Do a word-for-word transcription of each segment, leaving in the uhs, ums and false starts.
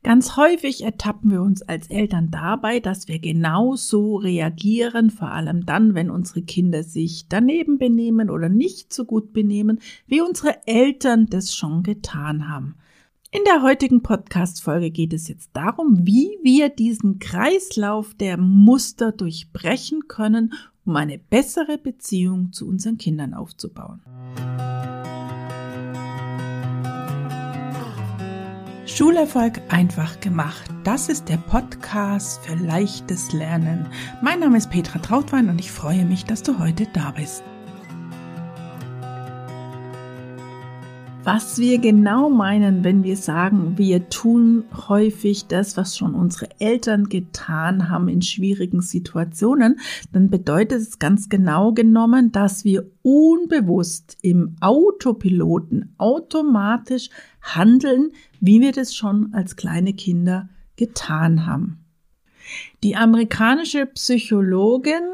Ganz häufig ertappen wir uns als Eltern dabei, dass wir genau so reagieren, vor allem dann, wenn unsere Kinder sich daneben benehmen oder nicht so gut benehmen, wie unsere Eltern das schon getan haben. In der heutigen Podcast-Folge geht es jetzt darum, wie wir diesen Kreislauf der Muster durchbrechen können, um eine bessere Beziehung zu unseren Kindern aufzubauen. Schulerfolg einfach gemacht. Das ist der Podcast für leichtes Lernen. Mein Name ist Petra Trautwein und ich freue mich, dass du heute da bist. Was wir genau meinen, wenn wir sagen, wir tun häufig das, was schon unsere Eltern getan haben in schwierigen Situationen, dann bedeutet es ganz genau genommen, dass wir unbewusst im Autopiloten automatisch handeln, wie wir das schon als kleine Kinder getan haben. Die amerikanische Psychologin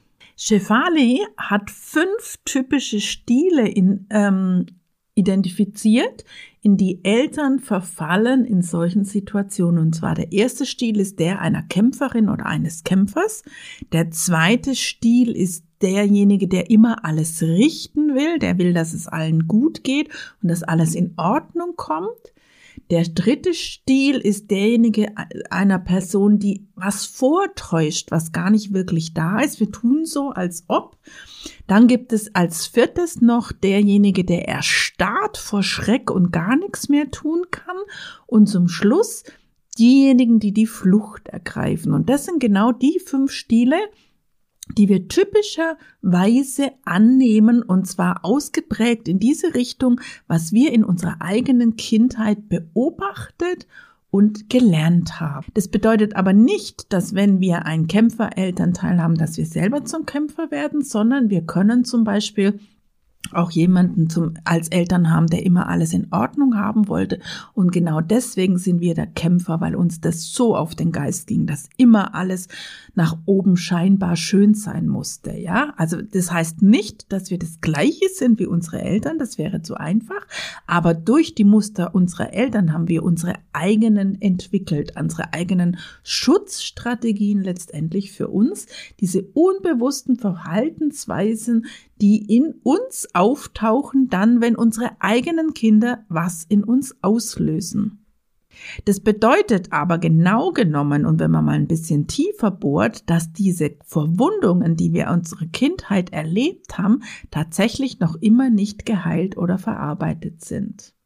Shefali hat fünf typische Stile in ähm, identifiziert, in die Eltern verfallen in solchen Situationen. Und zwar der erste Stil ist der einer Kämpferin oder eines Kämpfers. Der zweite Stil ist derjenige, der immer alles richten will, der will, dass es allen gut geht und dass alles in Ordnung kommt. Der dritte Stil ist derjenige einer Person, die was vortäuscht, was gar nicht wirklich da ist. Wir tun so, als ob. Dann gibt es als viertes noch derjenige, der erstarrt vor Schreck und gar nichts mehr tun kann. Und zum Schluss diejenigen, die die Flucht ergreifen. Und das sind genau die fünf Stile, die wir typischerweise annehmen, und zwar ausgeprägt in diese Richtung, was wir in unserer eigenen Kindheit beobachtet und gelernt haben. Das bedeutet aber nicht, dass wenn wir einen Kämpfer-Elternteil haben, dass wir selber zum Kämpfer werden, sondern wir können zum Beispiel auch jemanden zum, als Eltern haben, der immer alles in Ordnung haben wollte. Und genau deswegen sind wir der Kämpfer, weil uns das so auf den Geist ging, dass immer alles nach oben scheinbar schön sein musste. Ja, also das heißt nicht, dass wir das Gleiche sind wie unsere Eltern, das wäre zu einfach. Aber durch die Muster unserer Eltern haben wir unsere eigenen entwickelt, unsere eigenen Schutzstrategien letztendlich für uns, diese unbewussten Verhaltensweisen, die in uns auftauchen, dann, wenn unsere eigenen Kinder was in uns auslösen. Das bedeutet aber genau genommen, und wenn man mal ein bisschen tiefer bohrt, dass diese Verwundungen, die wir in unserer Kindheit erlebt haben, tatsächlich noch immer nicht geheilt oder verarbeitet sind.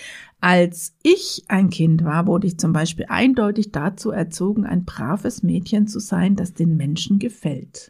Als ich ein Kind war, wurde ich zum Beispiel eindeutig dazu erzogen, ein braves Mädchen zu sein, das den Menschen gefällt.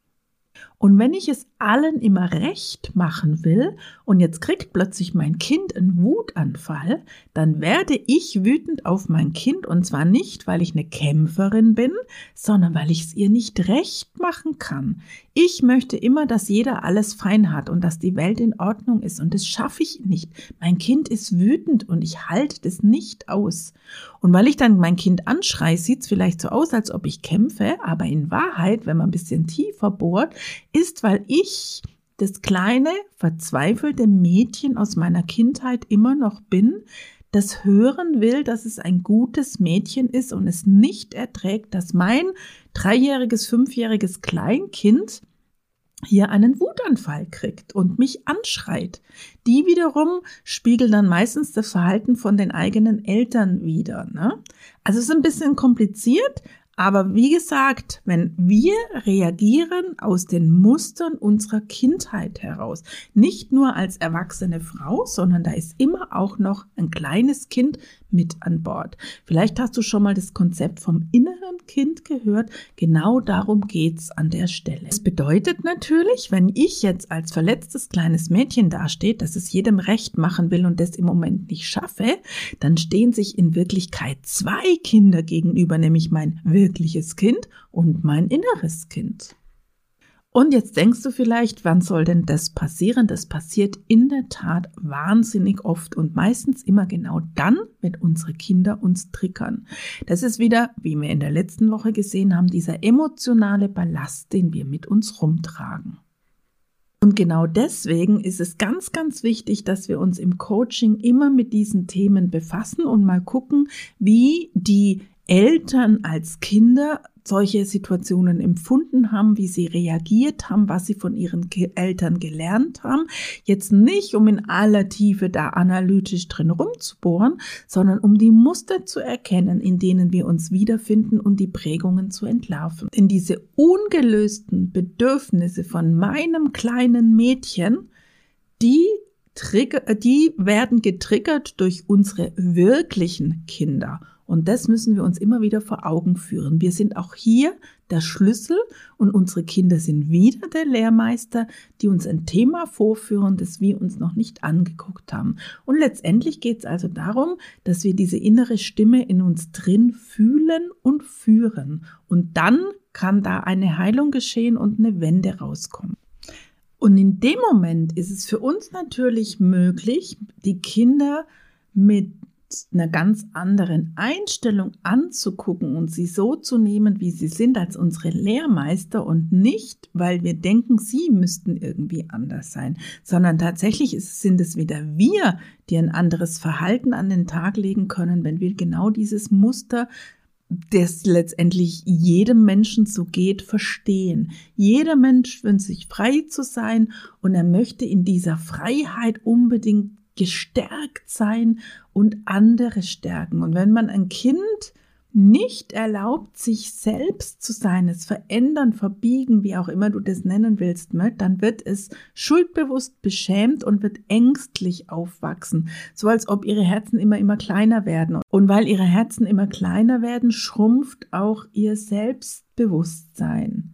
Und wenn ich es allen immer recht machen will und jetzt kriegt plötzlich mein Kind einen Wutanfall, dann werde ich wütend auf mein Kind, und zwar nicht, weil ich eine Kämpferin bin, sondern weil ich es ihr nicht recht machen kann. Ich möchte immer, dass jeder alles fein hat und dass die Welt in Ordnung ist, und das schaffe ich nicht. Mein Kind ist wütend und ich halte das nicht aus. Und weil ich dann mein Kind anschreie, sieht es vielleicht so aus, als ob ich kämpfe, aber in Wahrheit, wenn man ein bisschen tiefer bohrt, ist, weil ich das kleine, verzweifelte Mädchen aus meiner Kindheit immer noch bin, das hören will, dass es ein gutes Mädchen ist und es nicht erträgt, dass mein dreijähriges, fünfjähriges Kleinkind hier einen Wutanfall kriegt und mich anschreit. Die wiederum spiegeln dann meistens das Verhalten von den eigenen Eltern wider, ne? Also es ist ein bisschen kompliziert, aber wie gesagt, wenn wir reagieren aus den Mustern unserer Kindheit heraus, nicht nur als erwachsene Frau, sondern da ist immer auch noch ein kleines Kind mit an Bord. Vielleicht hast du schon mal das Konzept vom inneren Kind gehört. Genau darum geht's an der Stelle. Das bedeutet natürlich, wenn ich jetzt als verletztes kleines Mädchen dastehe, das es jedem recht machen will und das im Moment nicht schaffe, dann stehen sich in Wirklichkeit zwei Kinder gegenüber, nämlich mein wirkliches Kind und mein inneres Kind. Und jetzt denkst du vielleicht, wann soll denn das passieren? Das passiert in der Tat wahnsinnig oft und meistens immer genau dann, wenn unsere Kinder uns triggern. Das ist wieder, wie wir in der letzten Woche gesehen haben, dieser emotionale Ballast, den wir mit uns rumtragen. Und genau deswegen ist es ganz, ganz wichtig, dass wir uns im Coaching immer mit diesen Themen befassen und mal gucken, wie die Eltern als Kinder solche Situationen empfunden haben, wie sie reagiert haben, was sie von ihren Eltern gelernt haben. Jetzt nicht, um in aller Tiefe da analytisch drin rumzubohren, sondern um die Muster zu erkennen, in denen wir uns wiederfinden und die Prägungen zu entlarven. Denn diese ungelösten Bedürfnisse von meinem kleinen Mädchen, die Trigger, die werden getriggert durch unsere wirklichen Kinder. Und das müssen wir uns immer wieder vor Augen führen. Wir sind auch hier der Schlüssel und unsere Kinder sind wieder der Lehrmeister, die uns ein Thema vorführen, das wir uns noch nicht angeguckt haben. Und letztendlich geht es also darum, dass wir diese innere Stimme in uns drin fühlen und führen. Und dann kann da eine Heilung geschehen und eine Wende rauskommen. Und in dem Moment ist es für uns natürlich möglich, die Kinder mit einer ganz anderen Einstellung anzugucken und sie so zu nehmen, wie sie sind, als unsere Lehrmeister und nicht, weil wir denken, sie müssten irgendwie anders sein, sondern tatsächlich ist, sind es wieder wir, die ein anderes Verhalten an den Tag legen können, wenn wir genau dieses Muster, das letztendlich jedem Menschen so geht, verstehen. Jeder Mensch wünscht sich frei zu sein und er möchte in dieser Freiheit unbedingt gestärkt sein und andere stärken. Und wenn man ein Kind nicht erlaubt, sich selbst zu sein, es verändern, verbiegen, wie auch immer du das nennen willst, dann wird es schuldbewusst beschämt und wird ängstlich aufwachsen, so als ob ihre Herzen immer, immer kleiner werden. Und weil ihre Herzen immer kleiner werden, schrumpft auch ihr Selbstbewusstsein.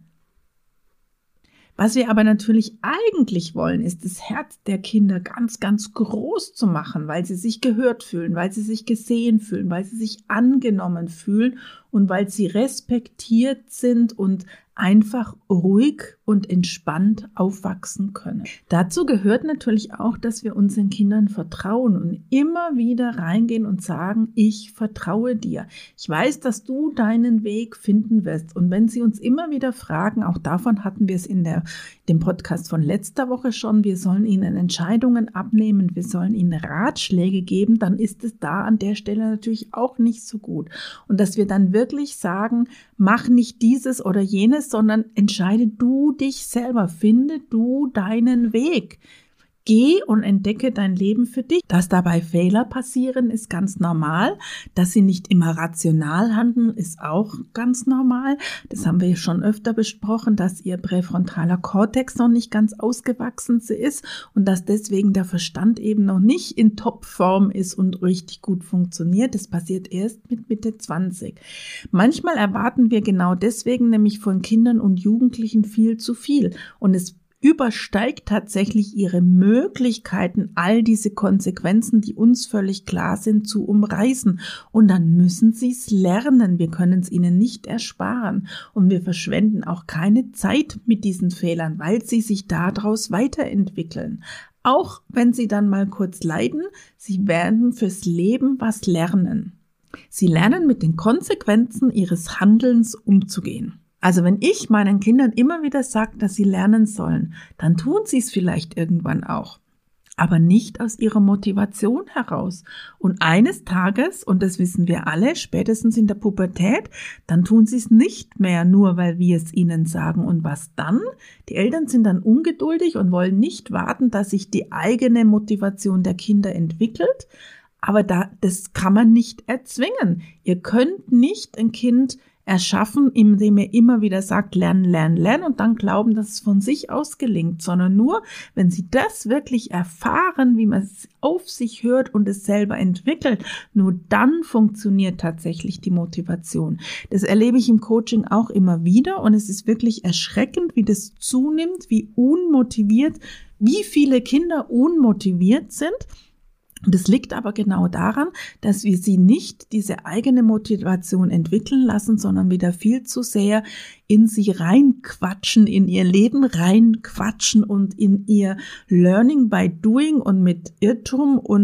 Was wir aber natürlich eigentlich wollen, ist das Herz der Kinder ganz, ganz groß zu machen, weil sie sich gehört fühlen, weil sie sich gesehen fühlen, weil sie sich angenommen fühlen und weil sie respektiert sind und einfach ruhig und entspannt aufwachsen können. Dazu gehört natürlich auch, dass wir unseren Kindern vertrauen und immer wieder reingehen und sagen, ich vertraue dir. Ich weiß, dass du deinen Weg finden wirst. Und wenn sie uns immer wieder fragen, auch davon hatten wir es in der, dem Podcast von letzter Woche schon, wir sollen ihnen Entscheidungen abnehmen, wir sollen ihnen Ratschläge geben, dann ist es da an der Stelle natürlich auch nicht so gut. Und dass wir dann wirklich sagen, mach nicht dieses oder jenes, sondern entscheide du dich selber, finde du deinen Weg. Geh und entdecke dein Leben für dich. Dass dabei Fehler passieren, ist ganz normal. Dass sie nicht immer rational handeln, ist auch ganz normal. Das haben wir schon öfter besprochen, dass ihr präfrontaler Kortex noch nicht ganz ausgewachsen ist und dass deswegen der Verstand eben noch nicht in Topform ist und richtig gut funktioniert. Das passiert erst mit Mitte zwanzig. Manchmal erwarten wir genau deswegen nämlich von Kindern und Jugendlichen viel zu viel und es übersteigt tatsächlich ihre Möglichkeiten, all diese Konsequenzen, die uns völlig klar sind, zu umreißen. Und dann müssen sie es lernen. Wir können es ihnen nicht ersparen. Und wir verschwenden auch keine Zeit mit diesen Fehlern, weil sie sich daraus weiterentwickeln. Auch wenn sie dann mal kurz leiden, sie werden fürs Leben was lernen. Sie lernen mit den Konsequenzen ihres Handelns umzugehen. Also wenn ich meinen Kindern immer wieder sage, dass sie lernen sollen, dann tun sie es vielleicht irgendwann auch, aber nicht aus ihrer Motivation heraus. Und eines Tages, und das wissen wir alle, spätestens in der Pubertät, dann tun sie es nicht mehr, nur weil wir es ihnen sagen. Und was dann? Die Eltern sind dann ungeduldig und wollen nicht warten, dass sich die eigene Motivation der Kinder entwickelt. Aber da, das kann man nicht erzwingen. Ihr könnt nicht ein Kind erschaffen, indem ihr immer wieder sagt, lernen, lernen, lernen und dann glauben, dass es von sich aus gelingt, sondern nur, wenn sie das wirklich erfahren, wie man es auf sich hört und es selber entwickelt, nur dann funktioniert tatsächlich die Motivation. Das erlebe ich im Coaching auch immer wieder und es ist wirklich erschreckend, wie das zunimmt, wie unmotiviert, wie viele Kinder unmotiviert sind. Und es liegt aber genau daran, dass wir sie nicht diese eigene Motivation entwickeln lassen, sondern wieder viel zu sehr in sie reinquatschen, in ihr Leben reinquatschen und in ihr Learning by Doing und mit Irrtum und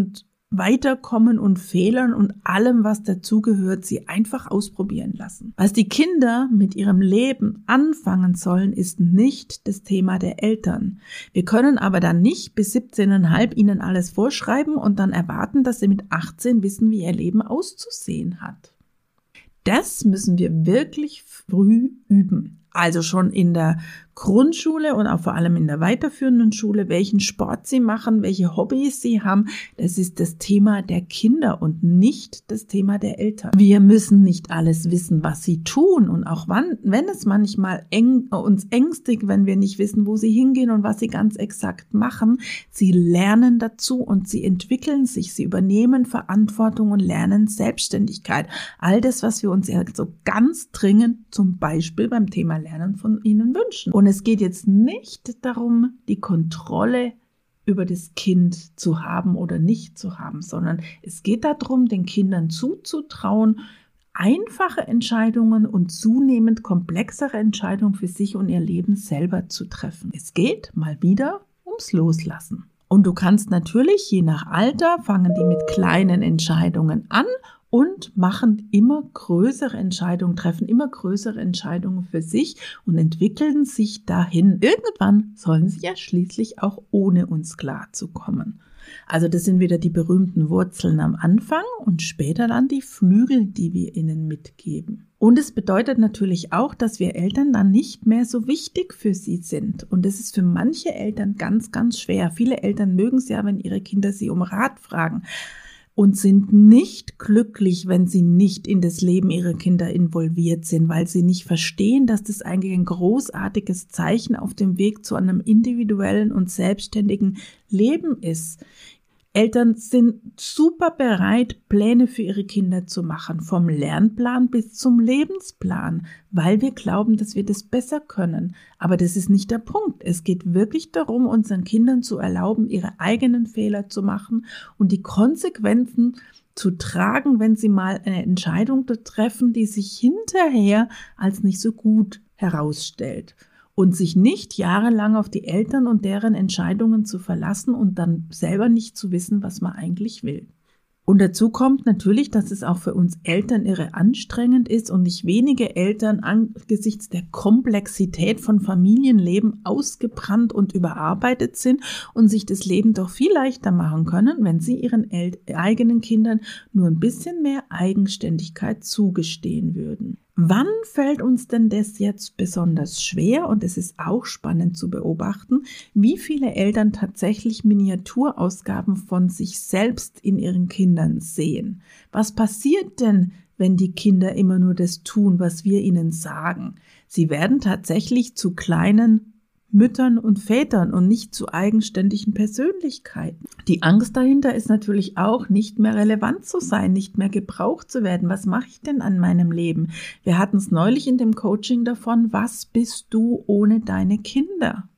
Weiterkommen und Fehlern und allem, was dazugehört, sie einfach ausprobieren lassen. Was die Kinder mit ihrem Leben anfangen sollen, ist nicht das Thema der Eltern. Wir können aber dann nicht bis siebzehn Komma fünf ihnen alles vorschreiben und dann erwarten, dass sie mit achtzehn wissen, wie ihr Leben auszusehen hat. Das müssen wir wirklich früh üben. Also schon in der Grundschule und auch vor allem in der weiterführenden Schule, welchen Sport sie machen, welche Hobbys sie haben. Das ist das Thema der Kinder und nicht das Thema der Eltern. Wir müssen nicht alles wissen, was sie tun und auch wann, wenn es manchmal eng, uns ängstigt, wenn wir nicht wissen, wo sie hingehen und was sie ganz exakt machen. Sie lernen dazu und sie entwickeln sich, sie übernehmen Verantwortung und lernen Selbstständigkeit. All das, was wir uns ja so ganz dringend zum Beispiel beim Thema Lernen von ihnen wünschen. Und es geht jetzt nicht darum, die Kontrolle über das Kind zu haben oder nicht zu haben, sondern es geht darum, den Kindern zuzutrauen, einfache Entscheidungen und zunehmend komplexere Entscheidungen für sich und ihr Leben selber zu treffen. Es geht mal wieder ums Loslassen. Und du kannst natürlich, je nach Alter, fangen die mit kleinen Entscheidungen an und machen immer größere Entscheidungen, treffen immer größere Entscheidungen für sich und entwickeln sich dahin. Irgendwann sollen sie ja schließlich auch ohne uns klarzukommen. Also das sind wieder die berühmten Wurzeln am Anfang und später dann die Flügel, die wir ihnen mitgeben. Und es bedeutet natürlich auch, dass wir Eltern dann nicht mehr so wichtig für sie sind. Und das ist für manche Eltern ganz, ganz schwer. Viele Eltern mögen es ja, wenn ihre Kinder sie um Rat fragen. Und sind nicht glücklich, wenn sie nicht in das Leben ihrer Kinder involviert sind, weil sie nicht verstehen, dass das eigentlich ein großartiges Zeichen auf dem Weg zu einem individuellen und selbstständigen Leben ist. Eltern sind super bereit, Pläne für ihre Kinder zu machen, vom Lernplan bis zum Lebensplan, weil wir glauben, dass wir das besser können. Aber das ist nicht der Punkt. Es geht wirklich darum, unseren Kindern zu erlauben, ihre eigenen Fehler zu machen und die Konsequenzen zu tragen, wenn sie mal eine Entscheidung treffen, die sich hinterher als nicht so gut herausstellt. Und sich nicht jahrelang auf die Eltern und deren Entscheidungen zu verlassen und dann selber nicht zu wissen, was man eigentlich will. Und dazu kommt natürlich, dass es auch für uns Eltern irre anstrengend ist und nicht wenige Eltern angesichts der Komplexität von Familienleben ausgebrannt und überarbeitet sind und sich das Leben doch viel leichter machen können, wenn sie ihren El- eigenen Kindern nur ein bisschen mehr Eigenständigkeit zugestehen würden. Wann fällt uns denn das jetzt besonders schwer? Und es ist auch spannend zu beobachten, wie viele Eltern tatsächlich Miniaturausgaben von sich selbst in ihren Kindern sehen. Was passiert denn, wenn die Kinder immer nur das tun, was wir ihnen sagen? Sie werden tatsächlich zu kleinen Müttern und Vätern und nicht zu eigenständigen Persönlichkeiten. Die Angst dahinter ist natürlich auch, nicht mehr relevant zu sein, nicht mehr gebraucht zu werden. Was mache ich denn an meinem Leben? Wir hatten es neulich in dem Coaching davon, was bist du ohne deine Kinder?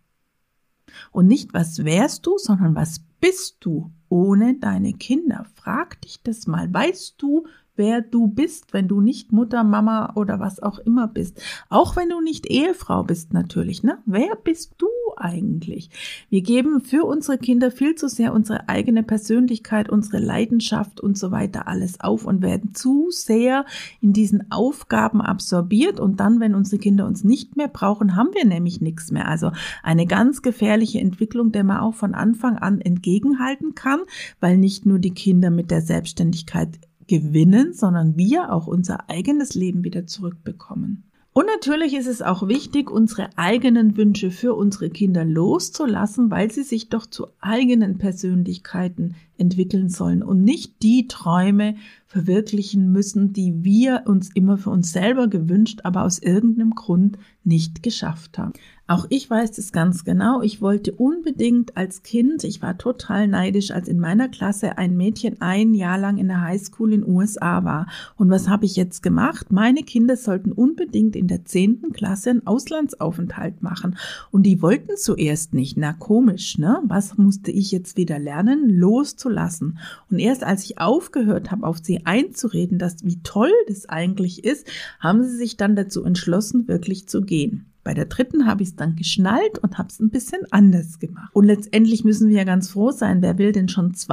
Und nicht, was wärst du, sondern was bist du ohne deine Kinder? Frag dich das mal. Weißt du, wer du bist, wenn du nicht Mutter, Mama oder was auch immer bist? Auch wenn du nicht Ehefrau bist natürlich, ne? Wer bist du eigentlich? Wir geben für unsere Kinder viel zu sehr unsere eigene Persönlichkeit, unsere Leidenschaft und so weiter alles auf und werden zu sehr in diesen Aufgaben absorbiert und dann, wenn unsere Kinder uns nicht mehr brauchen, haben wir nämlich nichts mehr. Also eine ganz gefährliche Entwicklung, der man auch von Anfang an entgegenhalten kann, weil nicht nur die Kinder mit der Selbstständigkeit gewinnen, sondern wir auch unser eigenes Leben wieder zurückbekommen. Und natürlich ist es auch wichtig, unsere eigenen Wünsche für unsere Kinder loszulassen, weil sie sich doch zu eigenen Persönlichkeiten entwickeln sollen und nicht die Träume verwirklichen müssen, die wir uns immer für uns selber gewünscht, aber aus irgendeinem Grund nicht geschafft haben. Auch ich weiß das ganz genau. Ich wollte unbedingt als Kind, ich war total neidisch, als in meiner Klasse ein Mädchen ein Jahr lang in der Highschool in den U S A war. Und was habe ich jetzt gemacht? Meine Kinder sollten unbedingt in der zehnten Klasse einen Auslandsaufenthalt machen. Und die wollten zuerst nicht. Na komisch, ne? Was musste ich jetzt wieder lernen? Loszulassen. Und erst als ich aufgehört habe, auf sie einzureden, dass wie toll das eigentlich ist, haben sie sich dann dazu entschlossen, wirklich zu gehen. Bei der dritten habe ich es dann geschnallt und habe es ein bisschen anders gemacht. Und letztendlich müssen wir ja ganz froh sein, wer will denn schon zwei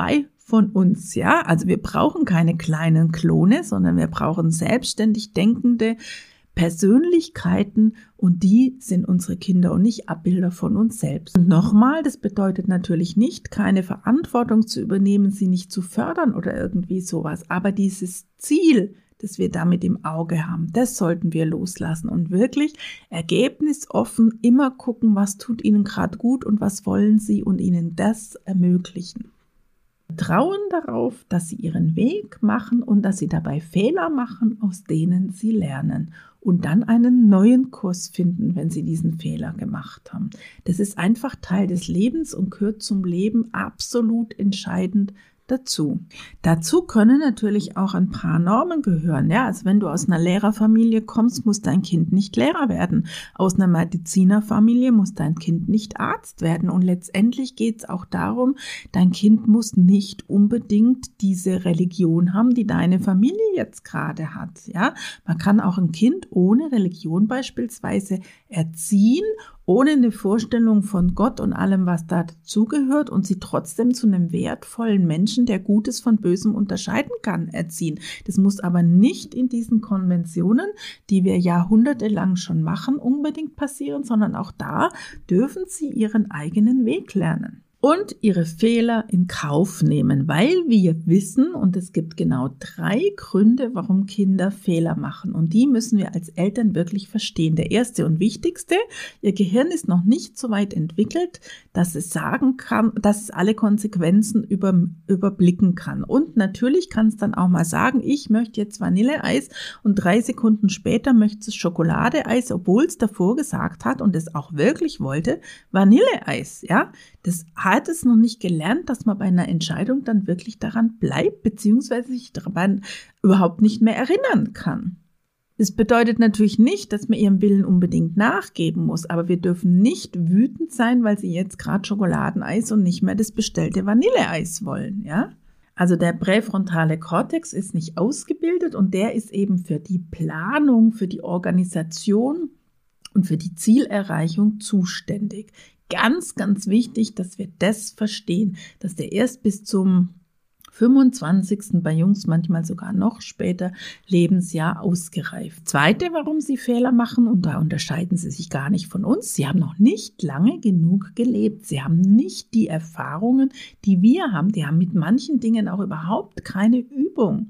von uns, ja. Also wir brauchen keine kleinen Klone, sondern wir brauchen selbstständig denkende Persönlichkeiten und die sind unsere Kinder und nicht Abbilder von uns selbst. Und nochmal, das bedeutet natürlich nicht, keine Verantwortung zu übernehmen, sie nicht zu fördern oder irgendwie sowas, aber dieses Ziel, das wir damit im Auge haben, das sollten wir loslassen und wirklich ergebnisoffen immer gucken, was tut ihnen gerade gut und was wollen sie und ihnen das ermöglichen. Vertrauen darauf, dass sie ihren Weg machen und dass sie dabei Fehler machen, aus denen sie lernen und dann einen neuen Kurs finden, wenn sie diesen Fehler gemacht haben. Das ist einfach Teil des Lebens und gehört zum Leben absolut entscheidend dazu. Dazu können natürlich auch ein paar Normen gehören. Ja, also wenn du aus einer Lehrerfamilie kommst, muss dein Kind nicht Lehrer werden. Aus einer Medizinerfamilie muss dein Kind nicht Arzt werden. Und letztendlich geht es auch darum, dein Kind muss nicht unbedingt diese Religion haben, die deine Familie jetzt gerade hat. Ja, man kann auch ein Kind ohne Religion beispielsweise erziehen, ohne eine Vorstellung von Gott und allem, was da dazugehört und sie trotzdem zu einem wertvollen Menschen, der Gutes von Bösem unterscheiden kann, erziehen. Das muss aber nicht in diesen Konventionen, die wir jahrhundertelang schon machen, unbedingt passieren, sondern auch da dürfen sie ihren eigenen Weg lernen. Und ihre Fehler in Kauf nehmen, weil wir wissen, und es gibt genau drei Gründe, warum Kinder Fehler machen. Und die müssen wir als Eltern wirklich verstehen. Der erste und wichtigste, ihr Gehirn ist noch nicht so weit entwickelt, dass es sagen kann, dass es alle Konsequenzen über, überblicken kann. Und natürlich kann es dann auch mal sagen, ich möchte jetzt Vanilleeis und drei Sekunden später möchte es Schokoladeeis, obwohl es davor gesagt hat und es auch wirklich wollte, Vanilleeis, ja. Das hat es noch nicht gelernt, dass man bei einer Entscheidung dann wirklich daran bleibt, beziehungsweise sich daran überhaupt nicht mehr erinnern kann. Das bedeutet natürlich nicht, dass man ihrem Willen unbedingt nachgeben muss, aber wir dürfen nicht wütend sein, weil sie jetzt gerade Schokoladeneis und nicht mehr das bestellte Vanilleeis wollen, ja? Also der präfrontale Kortex ist nicht ausgebildet und der ist eben für die Planung, für die Organisation und für die Zielerreichung zuständig. Ganz, ganz wichtig, dass wir das verstehen, dass der erst bis zum fünfundzwanzigsten bei Jungs manchmal sogar noch später Lebensjahr ausgereift. Zweite, warum sie Fehler machen, und da unterscheiden sie sich gar nicht von uns, sie haben noch nicht lange genug gelebt. Sie haben nicht die Erfahrungen, die wir haben. Die haben mit manchen Dingen auch überhaupt keine Übung.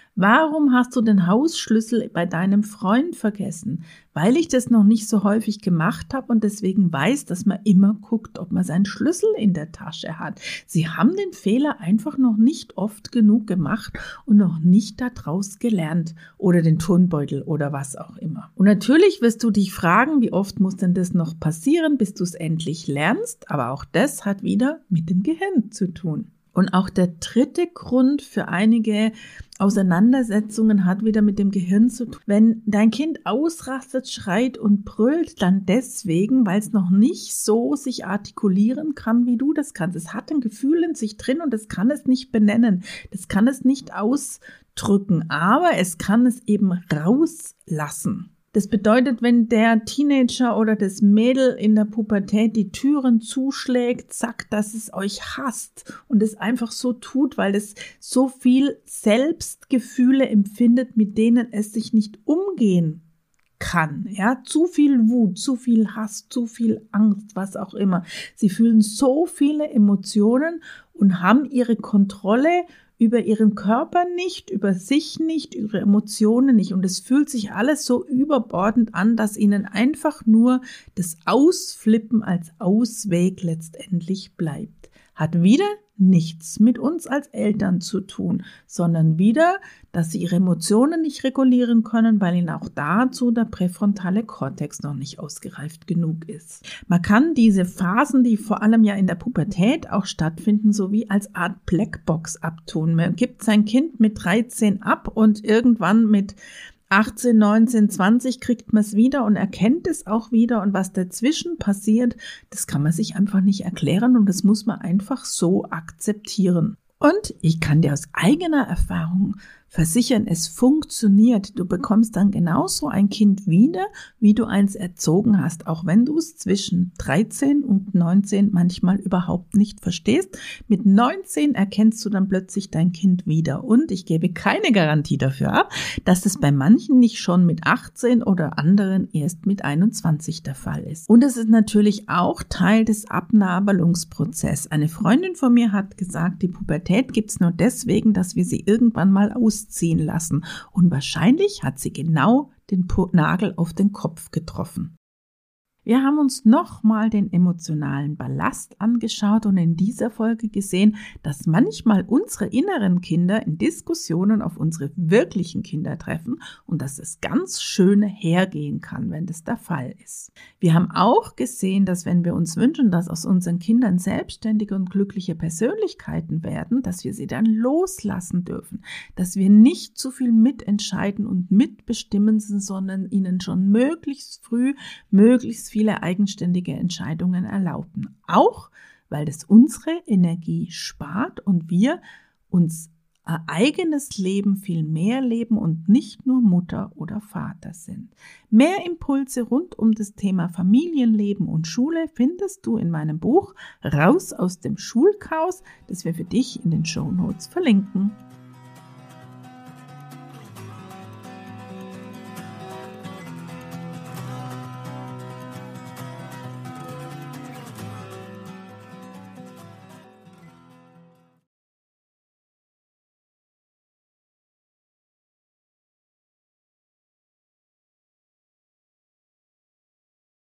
Warum hast du den Hausschlüssel bei deinem Freund vergessen? Weil ich das noch nicht so häufig gemacht habe und deswegen weiß, dass man immer guckt, ob man seinen Schlüssel in der Tasche hat. Sie haben den Fehler einfach noch nicht oft genug gemacht und noch nicht daraus gelernt oder den Turnbeutel oder was auch immer. Und natürlich wirst du dich fragen, wie oft muss denn das noch passieren, bis du es endlich lernst? Aber auch das hat wieder mit dem Gehirn zu tun. Und auch der dritte Grund für einige Auseinandersetzungen hat wieder mit dem Gehirn zu tun. Wenn dein Kind ausrastet, schreit und brüllt, dann deswegen, weil es noch nicht so sich artikulieren kann, wie du das kannst. Es hat ein Gefühl in sich drin und es kann es nicht benennen. Das kann es nicht ausdrücken, aber es kann es eben rauslassen. Das bedeutet, wenn der Teenager oder das Mädel in der Pubertät die Türen zuschlägt, sagt, dass es euch hasst und es einfach so tut, weil es so viel Selbstgefühle empfindet, mit denen es sich nicht umgehen kann. Ja, zu viel Wut, zu viel Hass, zu viel Angst, was auch immer. Sie fühlen so viele Emotionen und haben ihre Kontrolle über ihren Körper nicht, über sich nicht, ihre Emotionen nicht. Und es fühlt sich alles so überbordend an, dass ihnen einfach nur das Ausflippen als Ausweg letztendlich bleibt. Hat wieder nichts mit uns als Eltern zu tun, sondern wieder, dass sie ihre Emotionen nicht regulieren können, weil ihnen auch dazu der präfrontale Kortex noch nicht ausgereift genug ist. Man kann diese Phasen, die vor allem ja in der Pubertät auch stattfinden, so wie als Art Blackbox abtun. Man gibt sein Kind mit dreizehn ab und irgendwann mit achtzehn, neunzehn, zwanzig kriegt man es wieder und erkennt es auch wieder und was dazwischen passiert, das kann man sich einfach nicht erklären und das muss man einfach so akzeptieren. Und ich kann dir aus eigener Erfahrung versichern, es funktioniert. Du bekommst dann genauso ein Kind wieder, wie du eins erzogen hast, auch wenn du es zwischen dreizehn und neunzehn manchmal überhaupt nicht verstehst. Mit neunzehn erkennst du dann plötzlich dein Kind wieder und ich gebe keine Garantie dafür ab, dass es bei manchen nicht schon mit achtzehn oder anderen erst mit einundzwanzig der Fall ist. Und es ist natürlich auch Teil des Abnabelungsprozesses. Eine Freundin von mir hat gesagt, die Pubertät gibt es nur deswegen, dass wir sie irgendwann mal aus ziehen lassen. Und wahrscheinlich hat sie genau den Nagel auf den Kopf getroffen. Wir haben uns nochmal den emotionalen Ballast angeschaut und in dieser Folge gesehen, dass manchmal unsere inneren Kinder in Diskussionen auf unsere wirklichen Kinder treffen und dass es ganz schön hergehen kann, wenn das der Fall ist. Wir haben auch gesehen, dass wenn wir uns wünschen, dass aus unseren Kindern selbstständige und glückliche Persönlichkeiten werden, dass wir sie dann loslassen dürfen, dass wir nicht zu viel mitentscheiden und mitbestimmen, sondern ihnen schon möglichst früh, möglichst viel viele eigenständige Entscheidungen erlauben. Auch, weil das unsere Energie spart und wir uns ein eigenes Leben viel mehr leben und nicht nur Mutter oder Vater sind. Mehr Impulse rund um das Thema Familienleben und Schule findest du in meinem Buch Raus aus dem Schulchaos, das wir für dich in den Shownotes verlinken.